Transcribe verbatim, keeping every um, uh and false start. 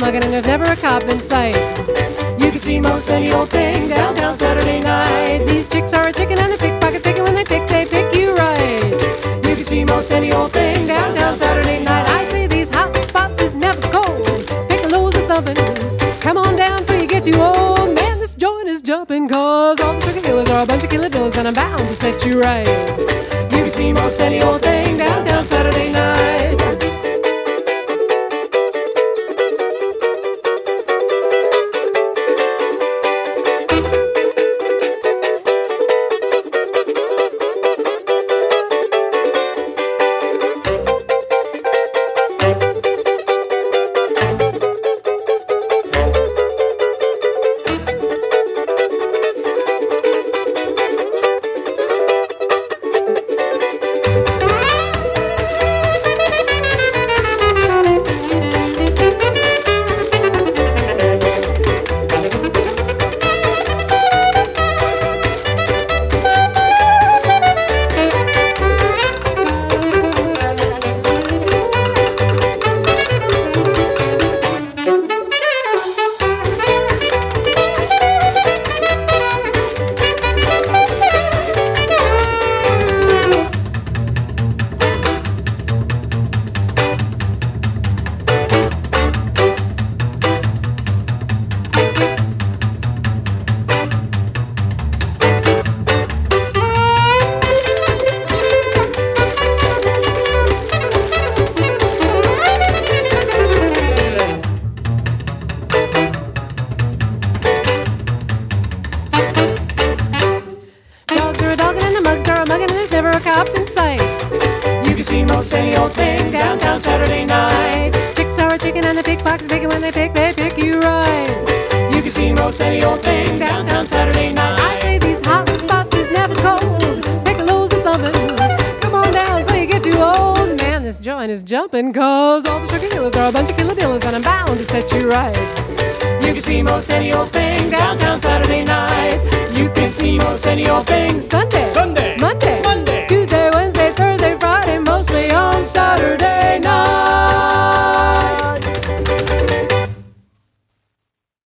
mugging, and there's never a cop in sight. You can see most any old thing downtown Saturday night. These chicks are a chicken and they pickpocket picking. When they pick, they pick you right. You can see most any old thing downtown Saturday night. I say these hot spots is never cold. Piccolo's a thumping. Come on down before you get too old. Man, this joint is jumping, cause all the sugar killers are a bunch of killadillas, and I'm bound to set you right. You can see most any old thing downtown Saturday night. Mugging and there's never a cop in sight. You can see most any old thing downtown Saturday night. Chicks are a chicken and the pickpockets picking. When they pick, they pick you right. You can see most any old thing downtown Saturday night. I say these hot spots is never cold. Piccolo's a thumping. Come on down before you get too old. Man, this joint is jumping, cause all the sugar killers are a bunch of killadillas, and I'm bound to set you right. You can see most any old thing downtown Saturday night. You can see most any old thing Sunday, Sunday, Monday, Monday.